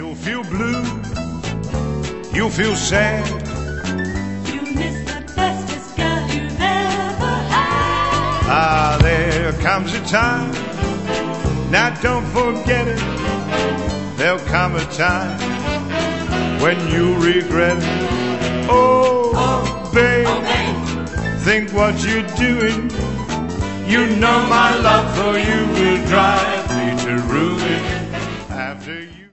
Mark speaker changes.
Speaker 1: You'll feel blue, you'll feel sad.
Speaker 2: You miss the bestest girl you've ever had.
Speaker 1: Ah, there comes a time, now don't forget it. There'll come a time when you'll regret it. Oh, babe, think what you're doing. You know my love for you will drive me to ruin.